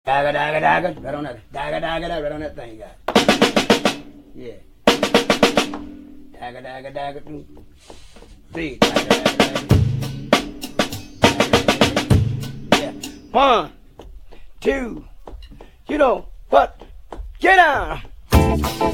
Dagger, dagger, dagger. Right on that. Dagger, dagger, dagger. Right on that thing, guys. Yeah. Dagger, dagger, dagger. Three. Dagger, dagger, dagger. Yeah. 1, 2. You know what? Get down.